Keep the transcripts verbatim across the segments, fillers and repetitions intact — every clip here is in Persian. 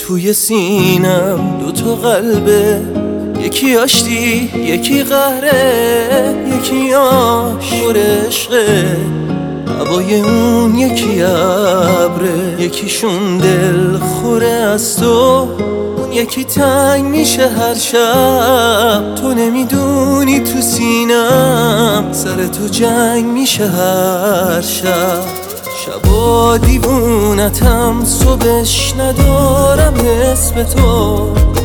توی سینم دوتا قلبه، یکی آشتی یکی قهره، یکی آشور عشقه، هوای اون یکی ابره، یکیشون دل خوره از تو، اون یکی تنگ میشه هر شب. تو نمیدونی تو سینم سر تو جنگ میشه هر شب. شبا دیوونتم صبحش ندارم اسم تو،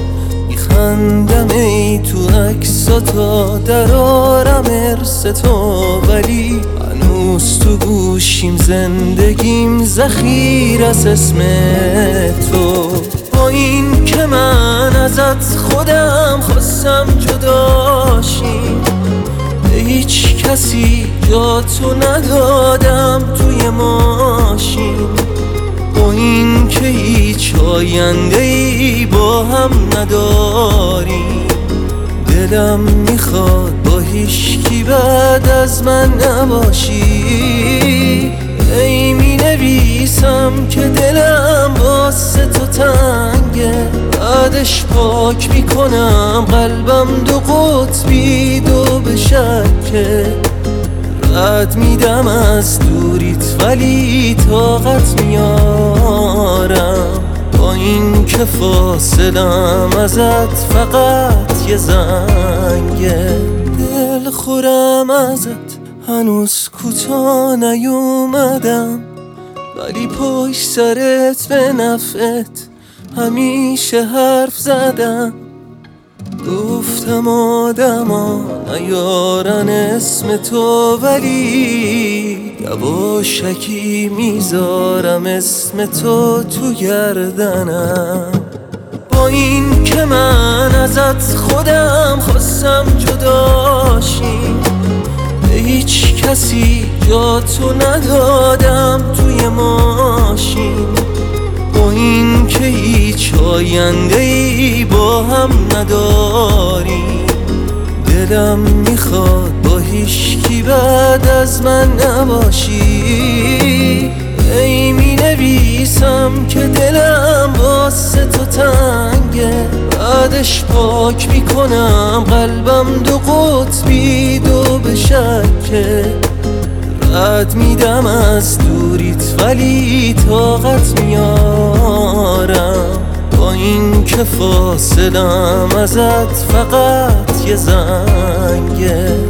میخندم ای تو عکساتا درارم ارث تو، ولی هنوز تو گوشیم زندگیم ذخیر از اسم تو. با این که من ازت خودم خواستم جداشیم، به هیچ کسی جا تو ندادم توی ماشین. با این که هیچ آینده ای با هم نداریم، دلم میخواد با هیچکی بعد از من نباشی. ای مینویسم که دلم واسه تو تنگه، بعدش پاک میکنم قلبم دو قطبی دو به شکه. رد میدم از دوریت ولی طاقت میارم، با این که فاصلم ازت فقط یه زنگه. دل خورم ازت هنوز کوتا نیومدم، ولی پشت سرت به نفعت همیشه حرف زدم. گفتم آدما نیارن اسم تو، ولی یواشکی میذارم اسم تو تو گردنم. با این که من ازت خودم خواستم جداشیم، به هیچ کسی جا تو ندادم توی ماشین. با این که هیچ آینده ای با هم نداریم، دلم میخواد با هیچکی بعد از من نباشی. ای مینویسم که دلم واسه تو تنگه، بعدش پاک میکنم قلبم دو قطبی دو به شکه. رد میدم از دوریت ولی طاقت میارم، با این که فاصلم ازت فقط یه زنگه.